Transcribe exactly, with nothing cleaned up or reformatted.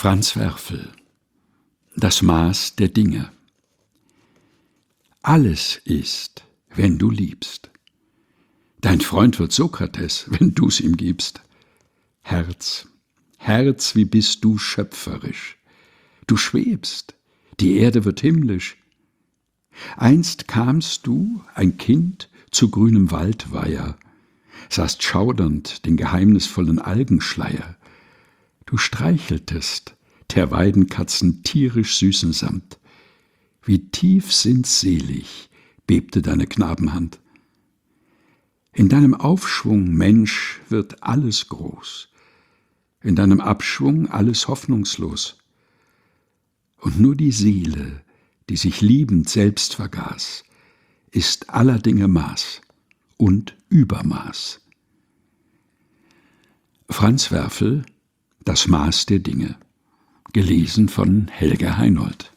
Franz Werfel: Das Maß der Dinge. Alles ist, wenn du liebst. Dein Freund wird Sokrates, wenn du's ihm gibst. Herz, Herz, wie bist du schöpferisch. Du schwebst, die Erde wird himmlisch. Einst kamst du, ein Kind, zu grünem Waldweiher, sahst schaudernd den geheimnisvollen Algenschleier. Du streicheltest der Weidenkatzen tierisch süßen Samt. Wie tief sinnselig bebte deine Knabenhand. In deinem Aufschwung, Mensch, wird alles groß, in deinem Abschwung alles hoffnungslos. Und nur die Seele, die sich liebend selbst vergaß, ist aller Dinge Maß und Übermaß. Franz Werfel: Das Maß der Dinge. Gelesen von Helga Heinold.